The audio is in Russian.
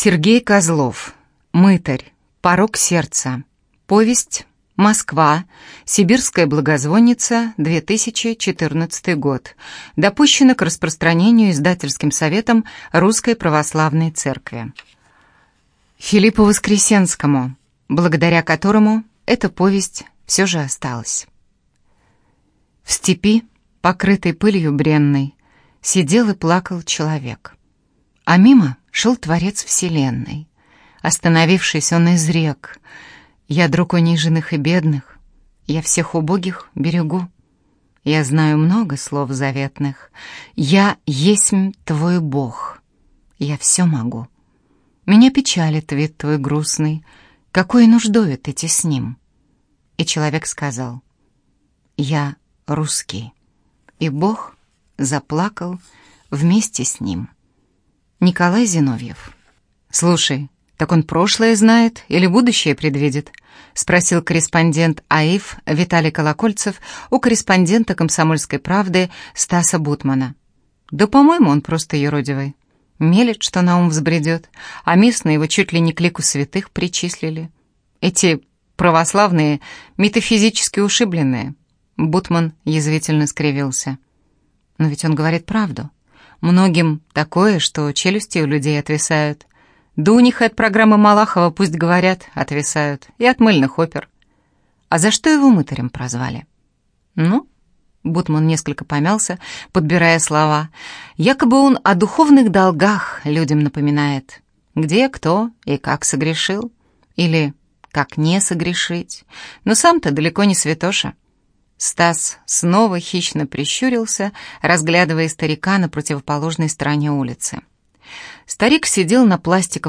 Сергей Козлов. Мытарь. Порок сердца. Повесть. Москва. Сибирская благозвонница. 2014 год. Допущена к распространению издательским советом Русской Православной Церкви. Филиппу Воскресенскому, благодаря которому эта повесть все же осталась. В степи, покрытой пылью бренной, сидел и плакал человек. А мимо шел Творец Вселенной. Остановившись, он изрек: «Я друг униженных и бедных, я всех убогих берегу. Я знаю много слов заветных, я есмь твой Бог, я все могу. Меня печалит вид твой грустный, какой нуждою ты тесним». И человек сказал: «Я русский». И Бог заплакал вместе с ним. Николай Зиновьев. «Слушай, так он прошлое знает или будущее предвидит?» — спросил корреспондент АИФ Виталий Колокольцев у корреспондента «Комсомольской правды» Стаса Бутмана. «Да, по-моему, он просто юродивый. Мелет, что на ум взбредет, а местные его чуть ли не к лику святых причислили. Эти православные метафизически ушибленные». Бутман язвительно скривился. «Но ведь он говорит правду. Многим такое, что челюсти у людей отвисают. Да у них и от программы Малахова, пусть говорят, отвисают. И от мыльных опер. А за что его мытарем прозвали?» «Ну?» — Бутман несколько помялся, подбирая слова. «Якобы он о духовных долгах людям напоминает. Где, кто и как согрешил. Или как не согрешить. Но сам-то далеко не святоша». Стас снова хищно прищурился, разглядывая старика на противоположной стороне улицы. Старик сидел на пластиковом